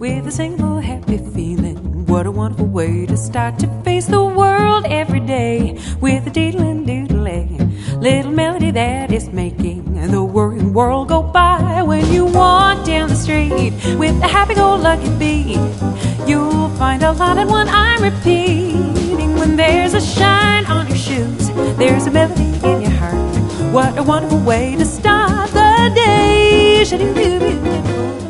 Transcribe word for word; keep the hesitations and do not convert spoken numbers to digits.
with a single happy feeling. What a wonderful way to start to face the world every day, with a diddling doodle-ay, little melody that is making the worrying world go by. When you walk down the street with a happy-go-lucky beat, you'll find a lot of what I'm repeating. When there's a shine on your shoes, there's a melody in your heart. What a wonderful way to start the day.